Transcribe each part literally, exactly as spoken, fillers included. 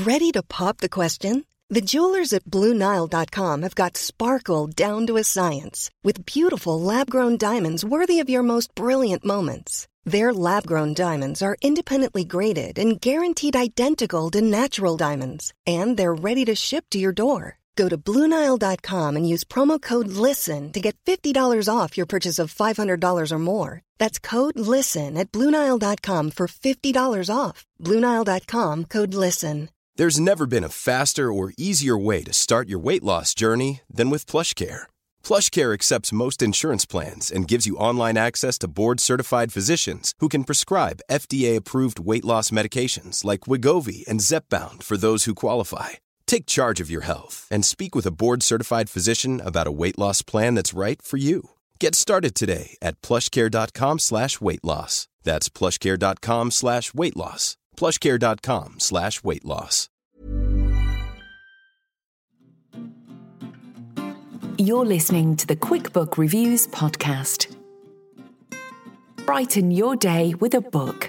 Ready to pop the question? The jewelers at Blue Nile dot com have got sparkle down to a science with beautiful lab-grown diamonds worthy of your most brilliant moments. Their lab-grown diamonds are independently graded and guaranteed identical to natural diamonds, and they're ready to ship to your door. Go to Blue Nile dot com and use promo code LISTEN to get fifty dollars off your purchase of five hundred dollars or more. That's code LISTEN at Blue Nile dot com for fifty dollars off. Blue Nile dot com, code LISTEN. There's never been a faster or easier way to start your weight loss journey than with PlushCare. PlushCare accepts most insurance plans and gives you online access to board-certified physicians who can prescribe F D A-approved weight loss medications like Wegovy and Zepbound for those who qualify. Take charge of your health and speak with a board-certified physician about a weight loss plan that's right for you. Get started today at plushcare.com slash weight loss. That's plushcare.com slash weight loss. plushcare.com slash weight loss. You're listening to the QuickBook Reviews podcast. Brighten your day with a book.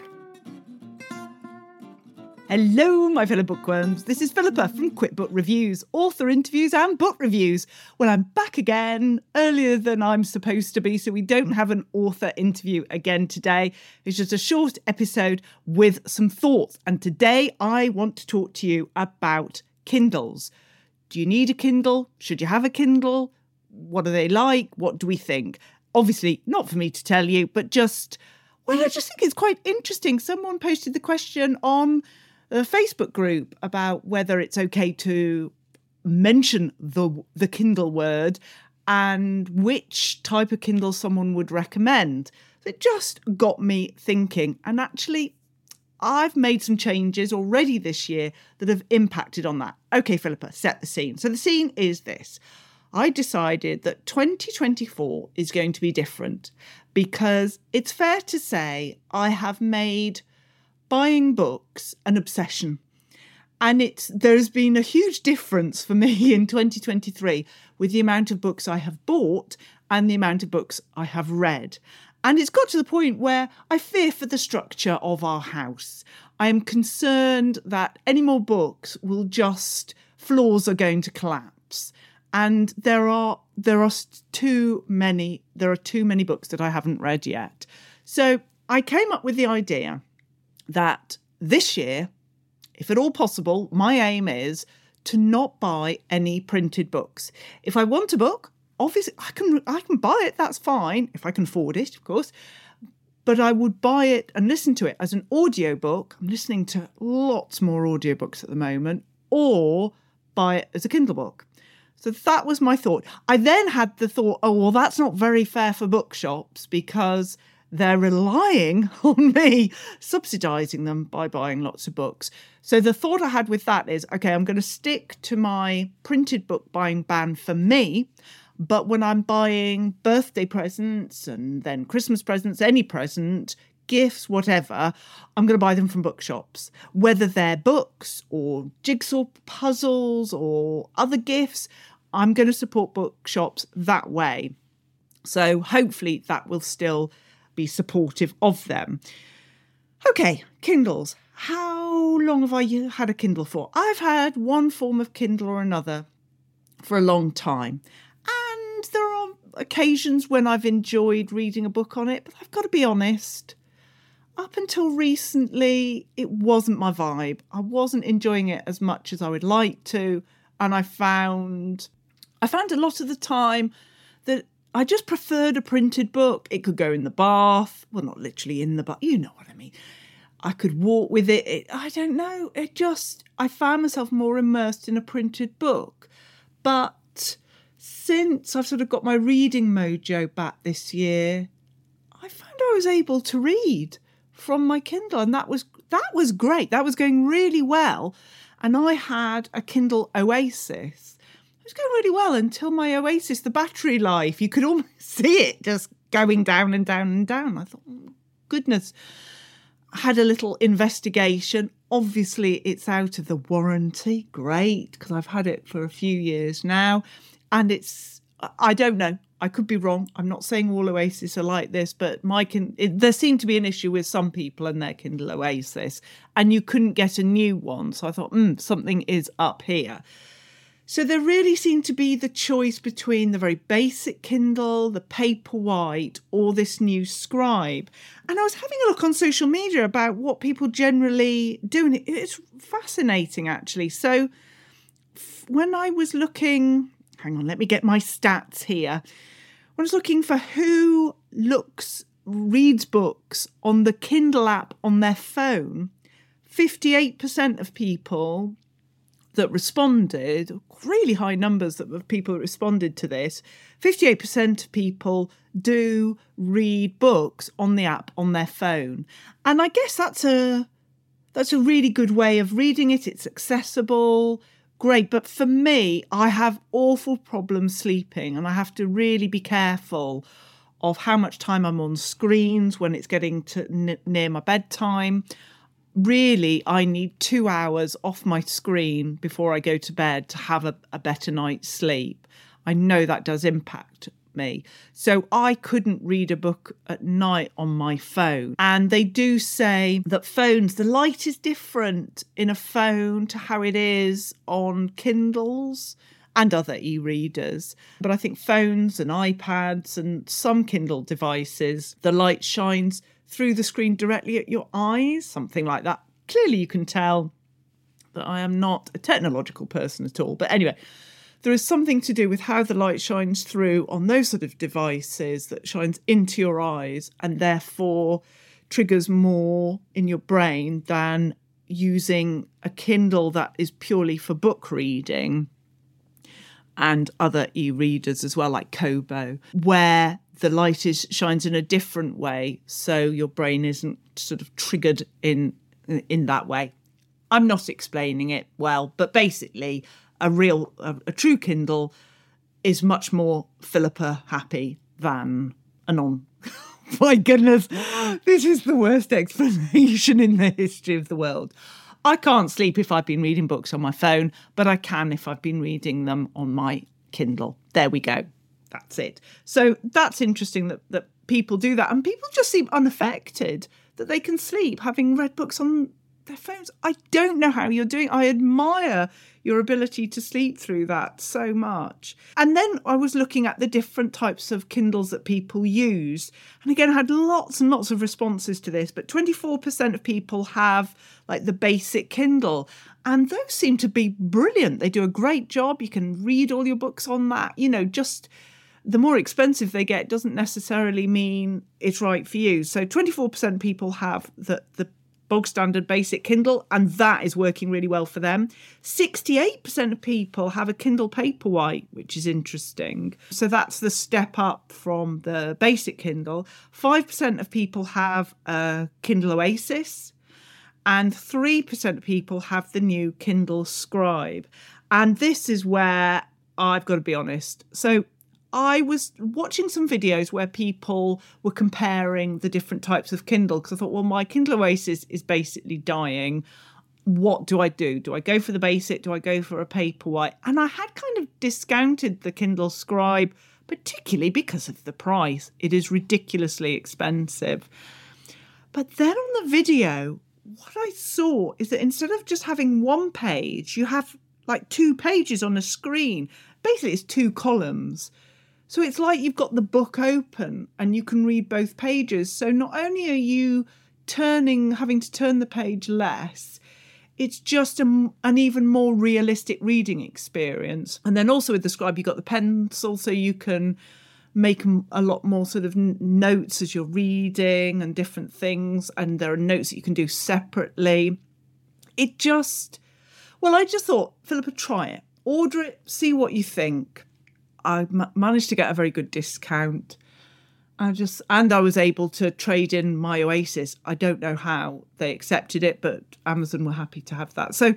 Hello, my fellow bookworms. This is Philippa from QuickBook Reviews, author interviews and book reviews. Well, I'm back again earlier than I'm supposed to be, so we don't have an author interview again today. It's just a short episode with some thoughts. And today I want to talk to you about Kindles. Do you need a Kindle? Should you have a Kindle? What are they like? What do we think? Obviously, not for me to tell you, but just, well, I just think it's quite interesting. Someone posted the question on a Facebook group about whether it's okay to mention the the Kindle word and which type of Kindle someone would recommend. It just got me thinking. And actually, I've made some changes already this year that have impacted on that. Okay, Philippa, set the scene. So the scene is this. I decided that twenty twenty-four is going to be different because it's fair to say I have made buying books an obsession. And it's there's been a huge difference for me in twenty twenty-three with the amount of books I have bought and the amount of books I have read. And it's got to the point where I fear for the structure of our house. I am concerned that any more books will just, floors are going to collapse. And there are there are too many, there are too many books that I haven't read yet. So I came up with the idea that this year, if at all possible, my aim is to not buy any printed books. If I want a book, obviously I can I can buy it, that's fine, if I can afford it, of course. But I would buy it and listen to it as an audiobook. I'm listening to lots more audiobooks at the moment, or buy it as a Kindle book. So that was my thought. I then had the thought, oh, well, that's not very fair for bookshops because they're relying on me subsidising them by buying lots of books. So the thought I had with that is, okay, I'm going to stick to my printed book buying ban for me. But when I'm buying birthday presents and then Christmas presents, any present, gifts, whatever, I'm going to buy them from bookshops. Whether they're books or jigsaw puzzles or other gifts, I'm going to support bookshops that way. So hopefully that will still be supportive of them. Okay, Kindles. How long have I had a Kindle for? I've had one form of Kindle or another for a long time. And there are occasions when I've enjoyed reading a book on it, but I've got to be honest, up until recently, it wasn't my vibe. I wasn't enjoying it as much as I would like to. And I found, I found a lot of the time that I just preferred a printed book. It could go in the bath. Well, not literally in the bath. You know what I mean. I could walk with it. it. I don't know. It just, I found myself more immersed in a printed book. But since I've sort of got my reading mojo back this year, I found I was able to read from my Kindle. And that was, that was great. That was going really well. And I had a Kindle Oasis. It was going really well until my Oasis, the battery life, you could almost see it just going down and down and down. I thought, oh, goodness. I had a little investigation. Obviously, it's out of the warranty. Great, because I've had it for a few years now. And it's, I don't know. I could be wrong. I'm not saying all Oasis are like this, but my kin- it, there seemed to be an issue with some people and their Kindle Oasis, and you couldn't get a new one. So I thought, hmm, something is up here. So there really seemed to be the choice between the very basic Kindle, the Paperwhite, or this new Scribe. And I was having a look on social media about what people generally do, and it's fascinating, actually. So when I was looking, hang on, let me get my stats here. When I was looking for who looks, reads books on the Kindle app on their phone, fifty-eight percent of people that responded, really high numbers of people that responded to this, fifty-eight percent of people do read books on the app on their phone. And I guess that's a that's a really good way of reading it. It's accessible, great. But for me, I have awful problems sleeping, and I have to really be careful of how much time I'm on screens when it's getting to n- near my bedtime. Really, I need two hours off my screen before I go to bed to have a, a better night's sleep. I know that does impact me. So I couldn't read a book at night on my phone. And they do say that phones, the light is different in a phone to how it is on Kindles and other e-readers. But I think phones and iPads and some Kindle devices, the light shines through the screen directly at your eyes, something like that. Clearly you can tell that I am not a technological person at all. But anyway, there is something to do with how the light shines through on those sort of devices that shines into your eyes and therefore triggers more in your brain than using a Kindle that is purely for book reading and other e-readers as well, like Kobo, where the light is shines in a different way, so your brain isn't sort of triggered in in that way. I'm not explaining it well, but basically a real, a, a true Kindle is much more Philippa happy than a non. My goodness, this is the worst explanation in the history of the world. I can't sleep if I've been reading books on my phone, but I can if I've been reading them on my Kindle. There we go. That's it. So that's interesting that, that people do that. And people just seem unaffected that they can sleep having read books on their phones. I don't know how you're doing. I admire your ability to sleep through that so much. And then I was looking at the different types of Kindles that people use. And again, I had lots and lots of responses to this, but twenty-four percent of people have like the basic Kindle. And those seem to be brilliant. They do a great job. You can read all your books on that. You know, just the more expensive they get doesn't necessarily mean it's right for you. So twenty-four percent of people have the, the bog standard basic Kindle, and that is working really well for them. sixty-eight percent of people have a Kindle Paperwhite, which is interesting. So that's the step up from the basic Kindle. five percent of people have a Kindle Oasis, and three percent of people have the new Kindle Scribe. And this is where I've got to be honest. So I was watching some videos where people were comparing the different types of Kindle, because I thought, well, my Kindle Oasis is basically dying. What do I do? Do I go for the basic? Do I go for a Paperwhite? And I had kind of discounted the Kindle Scribe, particularly because of the price. It is ridiculously expensive. But then on the video, what I saw is that instead of just having one page, you have like two pages on a screen. Basically, it's two columns. So it's like you've got the book open and you can read both pages. So not only are you turning, having to turn the page less, it's just a, an even more realistic reading experience. And then also with the Scribe, you've got the pencil, so you can make a lot more sort of notes as you're reading and different things. And there are notes that you can do separately. It just, well, I just thought, Philippa, try it. Order it, see what you think. I m- managed to get a very good discount. I just and I was able to trade in my Oasis. I don't know how they accepted it, but Amazon were happy to have that. So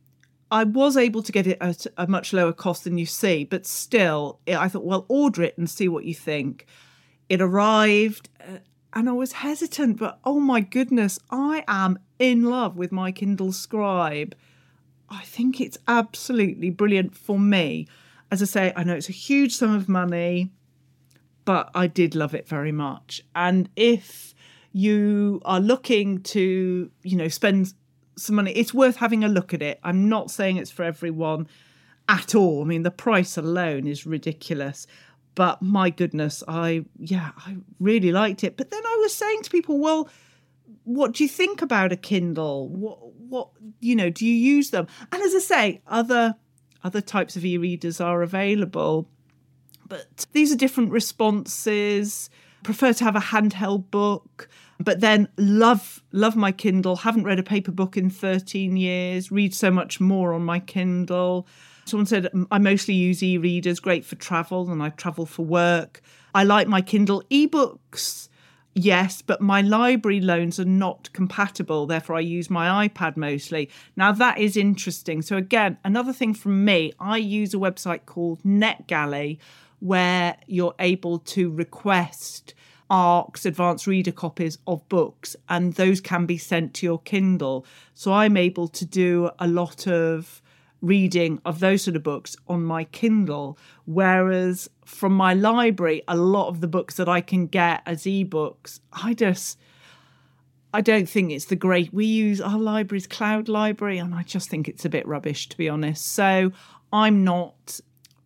I was able to get it at a much lower cost than you see, but still, I thought, well, order it and see what you think. It arrived uh, and I was hesitant, but oh my goodness, I am in love with my Kindle Scribe. I think it's absolutely brilliant for me. As I say, I know it's a huge sum of money. but I did love it very much. And if you are looking to, you know, spend some money, it's worth having a look at it. I'm not saying it's for everyone at all. I mean, the price alone is ridiculous. But my goodness, I, yeah, I really liked it. But then I was saying to people, well, what do you think about a Kindle? What, what, you know, do you use them? And as I say, other, other types of e-readers are available. But these are different responses. Prefer to have a handheld book. But then love, love my Kindle. Haven't read a paper book in thirteen years. Read so much more on my Kindle. Someone said, I mostly use e-readers, great for travel, and I travel for work. I like my Kindle. E-books, yes, but my library loans are not compatible. Therefore, I use my iPad mostly. Now, that is interesting. So again, another thing from me, I use a website called NetGalley, where you're able to request A R C's advanced reader copies of books, and those can be sent to your Kindle. So I'm able to do a lot of reading of those sort of books on my Kindle, whereas from my library, a lot of the books that I can get as ebooks, I just, I don't think it's the great, we use our library's cloud library, and I just think it's a bit rubbish, to be honest. So I'm not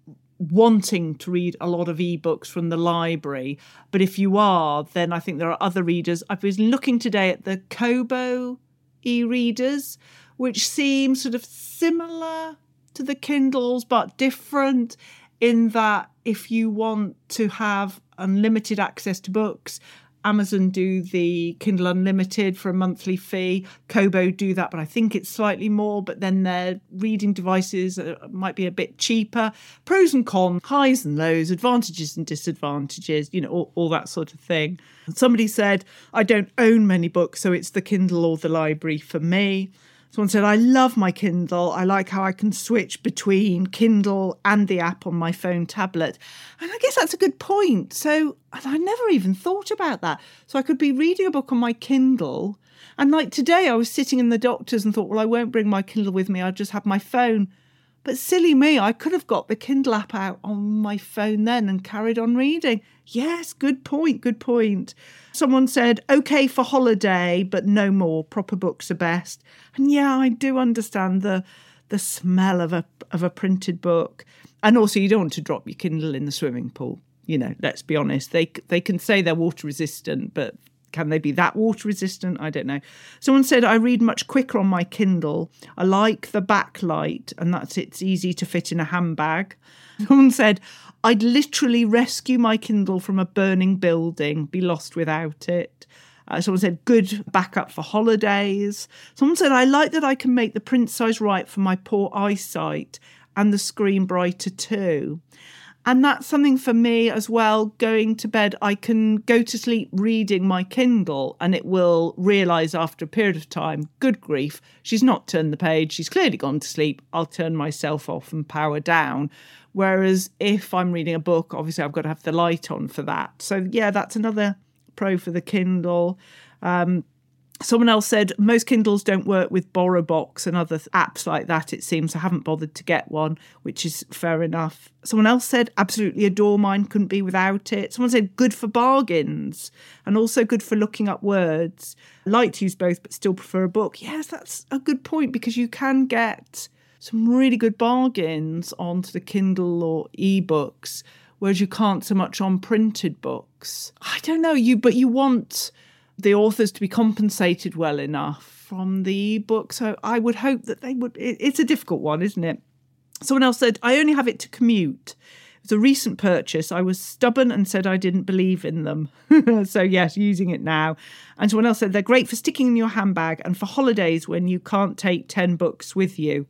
wanting to read a lot of ebooks from the library, but if you are, then I think there are other readers. I was looking today at the Kobo e-readers, which seem sort of similar to the Kindles, but different in that if you want to have unlimited access to books, Amazon do the Kindle Unlimited for a monthly fee. Kobo do that, but I think it's slightly more. But then their reading devices might be a bit cheaper. Pros and cons, highs and lows, advantages and disadvantages, you know, all, all that sort of thing. Somebody said, I don't own many books, so it's the Kindle or the library for me. Someone said, I love my Kindle. I like how I can switch between Kindle and the app on my phone tablet. And I guess that's a good point. So, and I never even thought about that. So I could be reading a book on my Kindle. And like today, I was sitting in the doctor's and thought, well, I won't bring my Kindle with me. I'll just have my phone. But silly me, I could have got the Kindle app out on my phone then and carried on reading. Yes, good point, good point. Someone said, okay for holiday, but no more. Proper books are best. And yeah, I do understand the the smell of a of a printed book. And also, you don't want to drop your Kindle in the swimming pool. You know, let's be honest. They they can say they're water resistant, but can they be that water resistant? I don't know. Someone said, I read much quicker on my Kindle. I like the backlight, and that's it's easy to fit in a handbag. Someone said, I'd literally rescue my Kindle from a burning building, be lost without it. Uh, someone said, good backup for holidays. Someone said, I like that I can make the print size right for my poor eyesight and the screen brighter too. And that's something for me as well. Going to bed, I can go to sleep reading my Kindle and it will realise after a period of time, good grief, she's not turned the page. She's clearly gone to sleep. I'll turn myself off and power down. Whereas if I'm reading a book, obviously I've got to have the light on for that. So yeah, that's another pro for the Kindle. Um, Someone else said, most Kindles don't work with BorrowBox and other apps like that, it seems. I haven't bothered to get one, which is fair enough. Someone else said, absolutely adore mine, couldn't be without it. Someone said, good for bargains and also good for looking up words. I like to use both, but still prefer a book. Yes, that's a good point because you can get some really good bargains onto the Kindle or ebooks, whereas you can't so much on printed books. I don't know, you, but you want the authors to be compensated well enough from the ebook. So I would hope that they would. It's a difficult one, isn't it? Someone else said, I only have it to commute. It was a recent purchase. I was stubborn and said I didn't believe in them. So yes, using it now. And someone else said, they're great for sticking in your handbag and for holidays when you can't take ten books with you.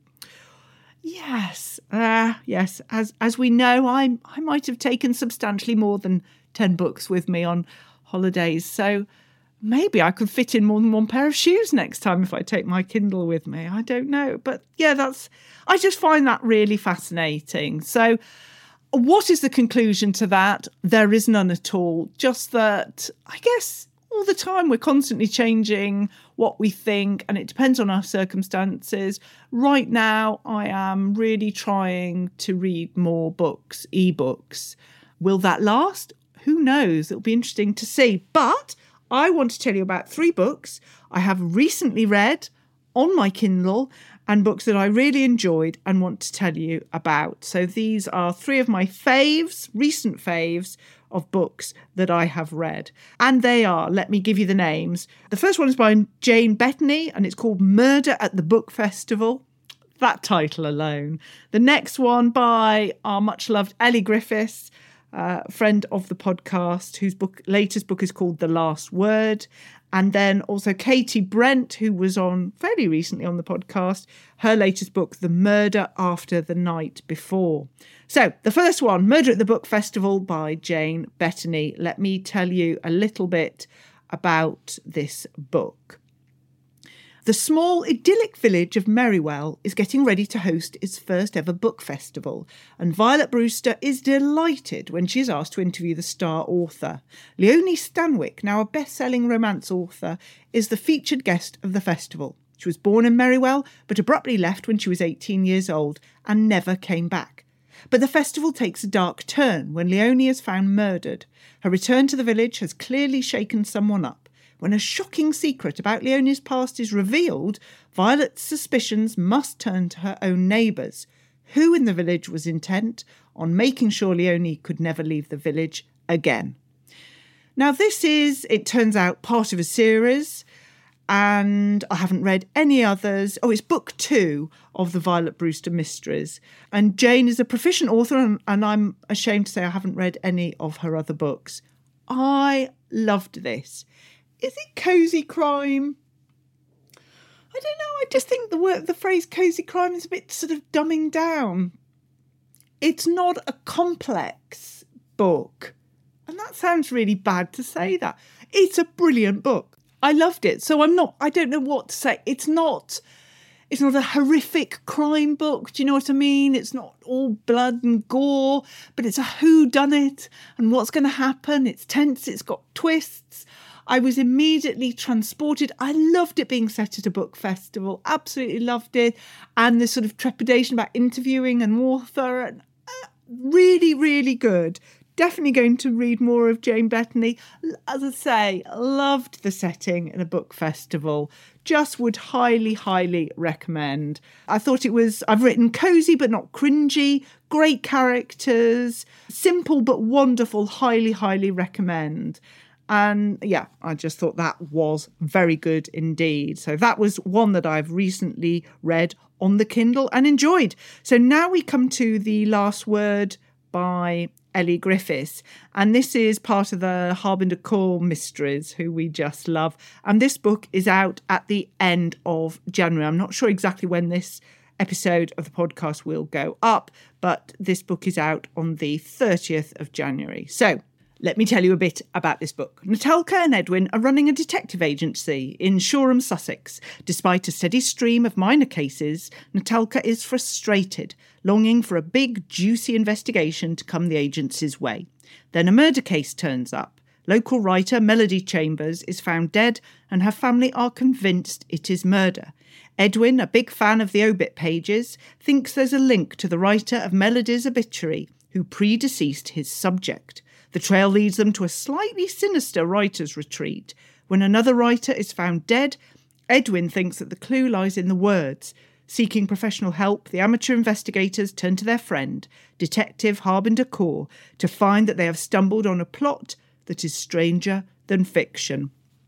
Yes, uh, yes. As as we know, I I might have taken substantially more than ten books with me on holidays. So maybe I could fit in more than one pair of shoes next time if I take my Kindle with me. I don't know. But yeah, that's, I just find that really fascinating. So what is the conclusion to that? There is none at all. Just that, I guess, all the time we're constantly changing what we think and it depends on our circumstances. Right now, I am really trying to read more books, ebooks. Will that last? who knows? It'll be interesting to see. But I want to tell you about three books I have recently read on my Kindle and books that I really enjoyed and want to tell you about. So these are three of my faves, recent faves, of books that I have read. And they are, let me give you the names. The first one is by Jane Bettany and it's called Murder at the Book Festival. That title alone. The next one by our much loved Ellie Griffiths, uh, friend of the podcast, whose book latest book is called The Last Word. And then also Katie Brent, who was on fairly recently on the podcast, her latest book, The Murder After the Night Before. So the first one, Murder at the Book Festival by Jane Bettany. Let me tell you a little bit about this book. The small idyllic village of Merrywell is getting ready to host its first ever book festival, and Violet Brewster is delighted when she is asked to interview the star author. Leonie Stanwyck, now a best-selling romance author, is the featured guest of the festival. She was born in Merrywell, but abruptly left when she was eighteen years old and never came back. But the festival takes a dark turn when Leonie is found murdered. Her return to the village has clearly shaken someone up. When a shocking secret about Leonie's past is revealed, Violet's suspicions must turn to her own neighbours, who in the village was intent on making sure Leonie could never leave the village again. Now this is, it turns out, part of a series, and I haven't read any others. Oh, it's book two of the Violet Brewster Mysteries. And Jane is a proficient author, and, and I'm ashamed to say I haven't read any of her other books. I loved this. Is it cosy crime? I don't know. I just think the word, the phrase cosy crime is a bit sort of dumbing down. It's not a complex book. And that sounds really bad to say that. It's a brilliant book. I loved it. So I'm not, I don't know what to say. It's not, it's not a horrific crime book. Do you know what I mean? It's not all blood and gore, but it's a whodunit and what's going to happen. It's tense. It's got twists. I was immediately transported. I loved it being set at a book festival. Absolutely loved it. And this sort of trepidation about interviewing an author. And, uh, really, really good. Definitely going to read more of Jane Bettany. As I say, loved the setting in a book festival. Just would highly, highly recommend. I thought it was, I've written cosy but not cringy. Great characters. Simple but wonderful. Highly, highly recommend. And yeah, I just thought that was very good indeed. So that was one that I've recently read on the Kindle and enjoyed. So now we come to The Last Word by Ellie Griffiths. And this is part of the Harbinder Kaur Mysteries, who we just love. And this book is out at the end of January. I'm not sure exactly when this episode of the podcast will go up, but this book is out on the thirtieth of January. So let me tell you a bit about this book. Natalka and Edwin are running a detective agency in Shoreham, Sussex. Despite a steady stream of minor cases, Natalka is frustrated, longing for a big, juicy investigation to come the agency's way. Then a murder case turns up. Local writer Melody Chambers is found dead, and her family are convinced it is murder. Edwin, a big fan of the obit pages, thinks there's a link to the writer of Melody's obituary, who predeceased his subject. The trail leads them to a slightly sinister writer's retreat. When another writer is found dead, Edwin thinks that the clue lies in the words. Seeking professional help, the amateur investigators turn to their friend, Detective Harbinder Kaur, to find that they have stumbled on a plot that is stranger than fiction.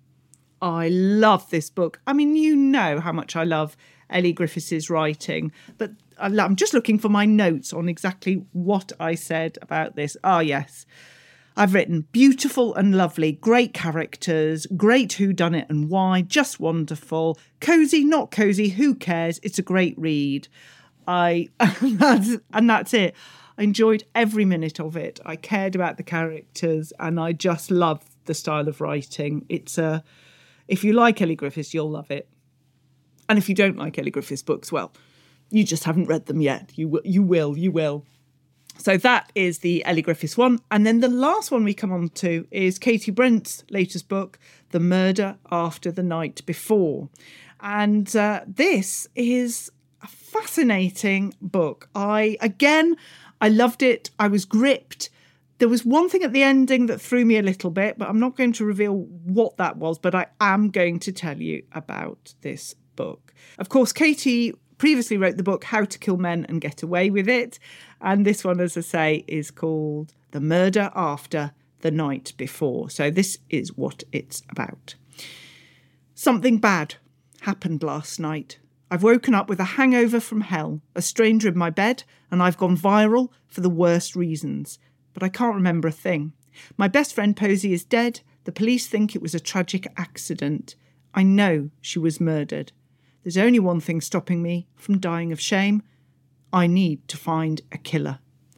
I love this book. I mean, you know how much I love Ellie Griffiths' writing, but I'm just looking for my notes on exactly what I said about this. Ah, yes. I've written beautiful and lovely, great characters, great whodunit and why, just wonderful. Cosy, not cosy, who cares? It's a great read. I and that's, and that's it. I enjoyed every minute of it. I cared about the characters and I just love the style of writing. It's a, if you like Ellie Griffiths, you'll love it. And if you don't like Ellie Griffiths books, well, you just haven't read them yet. You you will, you will. So that is the Ellie Griffiths one. And then the last one we come on to is Katie Brent's latest book, The Murder After the Night Before. And uh, this is a fascinating book. I, again, I loved it. I was gripped. There was one thing at the ending that threw me a little bit, but I'm not going to reveal what that was, but I am going to tell you about this book. Of course, Katie previously wrote the book How to Kill Men and Get Away with It. And this one, as I say, is called The Murder After the Night Before. So this is what it's about. Something bad happened last night. I've woken up with a hangover from hell, a stranger in my bed, and I've gone viral for the worst reasons. But I can't remember a thing. My best friend Posey is dead. The police think it was a tragic accident. I know she was murdered. There's only one thing stopping me from dying of shame. I need to find a killer.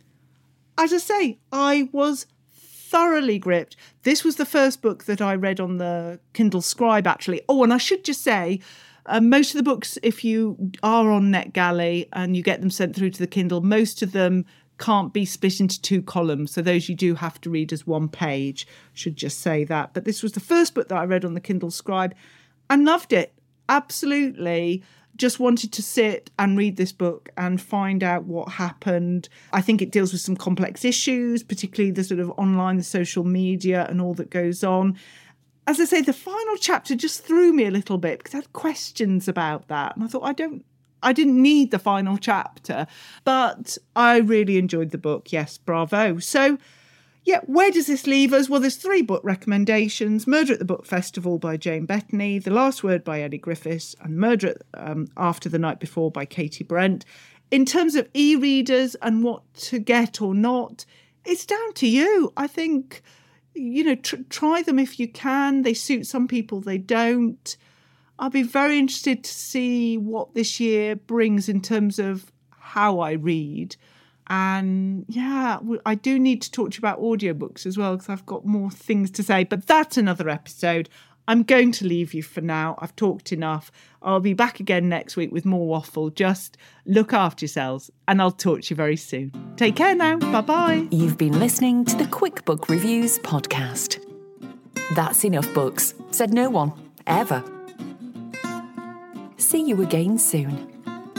As I say, I was thoroughly gripped. This was the first book that I read on the Kindle Scribe, actually. Oh, and I should just say, uh, most of the books, if you are on NetGalley and you get them sent through to the Kindle, most of them can't be split into two columns. So those you do have to read as one page. Should just say that. But this was the first book that I read on the Kindle Scribe and loved it. Absolutely. Just wanted to sit and read this book and find out what happened. I think it deals with some complex issues, particularly the sort of online, the social media and all that goes on. As I say, the final chapter just threw me a little bit because I had questions about that. And I thought, I don't, I didn't need the final chapter, but I really enjoyed the book. Yes, bravo. So, yeah, where does this leave us? Well, there's three book recommendations. Murder at the Book Festival by Jane Bettany, The Last Word by Ellie Griffiths, and Murder at, um, After the Night Before by Katie Brent. In terms of e-readers and what to get or not, it's down to you. I think, you know, tr- try them if you can. They suit some people, they don't. I'll be very interested to see what this year brings in terms of how I read. And yeah, I do need to talk to you about audiobooks as well because I've got more things to say, but that's another episode. I'm going to leave you for now. I've talked enough. I'll be back again next week with more waffle. Just look after yourselves and I'll talk to you very soon. Take care now. Bye-bye. You've been listening to the Quick Book Reviews podcast. That's enough books, said no one, ever. See you again soon.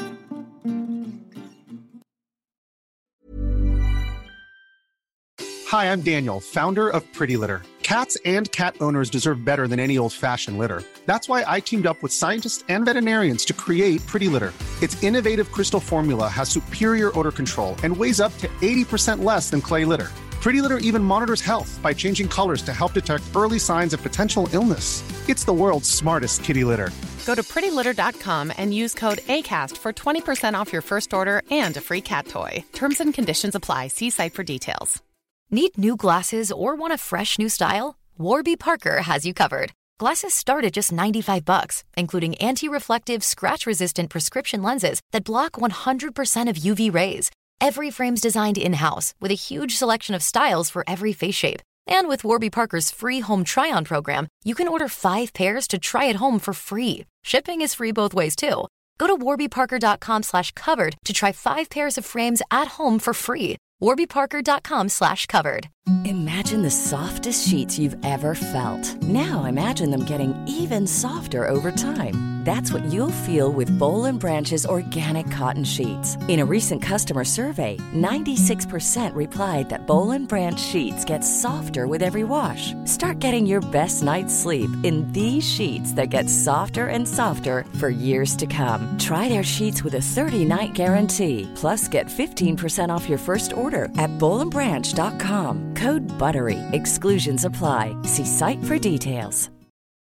Hi, I'm Daniel, founder of Pretty Litter. Cats and cat owners deserve better than any old-fashioned litter. That's why I teamed up with scientists and veterinarians to create Pretty Litter. Its innovative crystal formula has superior odor control and weighs up to eighty percent less than clay litter. Pretty Litter even monitors health by changing colors to help detect early signs of potential illness. It's the world's smartest kitty litter. Go to pretty litter dot com and use code ACAST for twenty percent off your first order and a free cat toy. Terms and conditions apply. See site for details. Need new glasses or want a fresh new style? Warby Parker has you covered. Glasses start at just ninety-five bucks, including anti-reflective, scratch-resistant prescription lenses that block one hundred percent of U V rays. Every frame's designed in-house with a huge selection of styles for every face shape. And with Warby Parker's free home try-on program, you can order five pairs to try at home for free. Shipping is free both ways, too. Go to warby parker dot com slash covered to try five pairs of frames at home for free. warby parker dot com slash covered. Imagine the softest sheets you've ever felt. Now imagine them getting even softer over time. That's what you'll feel with Boll and Branch's organic cotton sheets. In a recent customer survey, ninety-six percent replied that Boll and Branch sheets get softer with every wash. Start getting your best night's sleep in these sheets that get softer and softer for years to come. Try their sheets with a thirty-night guarantee. Plus, get fifteen percent off your first order at boll and branch dot com. Code BUTTERY. Exclusions apply. See site for details.